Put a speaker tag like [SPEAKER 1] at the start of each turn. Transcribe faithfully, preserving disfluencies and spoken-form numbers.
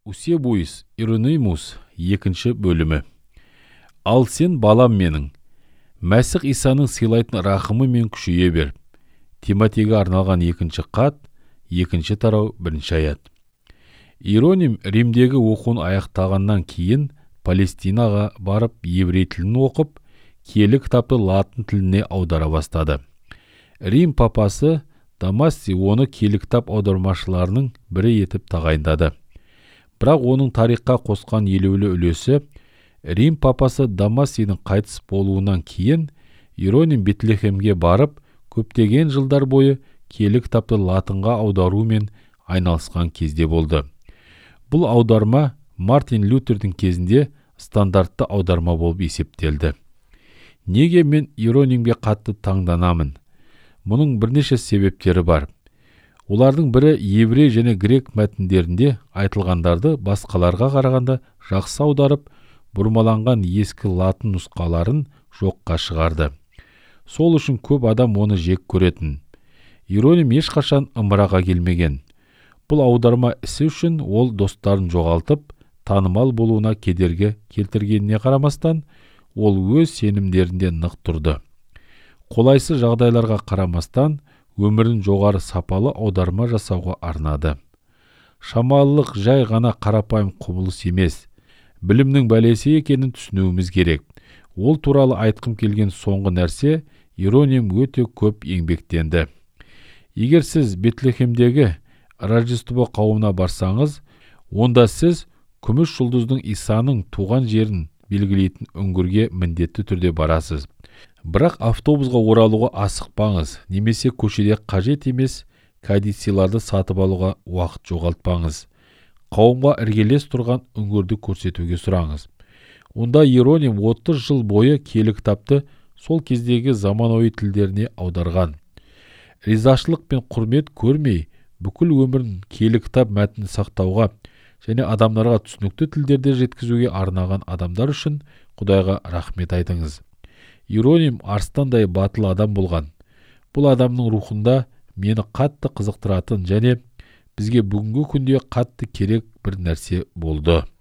[SPEAKER 1] Усебуис Иеронимус екінші бөлімі. Ал сен балам менің, Мәсіх Исаның сыйлайтын рахымы мен күшейе бер. Тимотейге арналған екінші хат, екінші тарау, бірінші аят. Иероним Римдегі оқуын аяқтағаннан кейін Палестинаға барып еврей тілін оқып, киелі кітапты латын тіліне аудара бастады. Рим папасы Дамасти оны киелі кітап аудармашыларының бірі етіп тағайындады. Бірақ оның тарихқа қосқан елеулі үлесі Рим папасы Дамастидің қайтыс болуынан кейін Иероним Бетлехемге барып, көптеген жылдар бойы киелі кітапты латынға аударумен айналысқан кезде болды. Бұл аударма Мартин Лютердің кезінде стандартты аударма болып есептелді. Неге мен Иеронимге қатты таңданамын? Мұның бірнеше себептері бар. Олардың бірі еврей және грек мәтіндерінде айтылғандарды басқаларға қарағанда жақсы аударып, бұрмаланған ескі латын нұсқаларын жоққа шығарды. Сол үшін көп адам оны жек көретін. Иероним ешқашан ымыраға келмеген. Бұл аударма ісі үшін ол достарын жоғалтып, танымал болуына кедергі келтіргеніне қарамастан, ол өз сенімдерінде нық тұрды. Қолайсыз жағдайларға қарамастан, өмірін жоғары сапалы аударма жасауға арнады. Шамалылық жай ғана қарапайым құбылыс емес. Білімнің бәлесі екенін түсінуіміз керек. Ол туралы айтқым келген соңғы нәрсе, Иероним өте көп еңбектенді. Егер сіз Бетлехемдегі Рождество қауымына барсаңыз, онда сіз күміс жұлдыздың Исаның туған жерін белгілейтін үңгірге міндетті түрде барасыз. Бірақ автобусға оралуға асықпаңыз, немесе көшеде қажет емес кәдисияларды сатып алуға уақыт жоғалтпаңыз. Қауымға іргелес тұрған үңгірді көрсетуге сұраңыз. Онда Иероним отыз жыл бойы киелі кітапты сол кездегі заманауи тілдеріне аударған. Ризашылық пен құрмет көрмей, бүкіл өмірін киелі кітап мәтінін сақтауға және адамдарға түсінікті тілдерде жеткізуге арнаған адамдар үшін Құдайға рахмет айтыңыз. Иероним арыстандай батыл адам болған. Бұл адамның рухында мені қатты қызықтыратын және бізге бүгінгі күнде қатты керек бір нәрсе болды.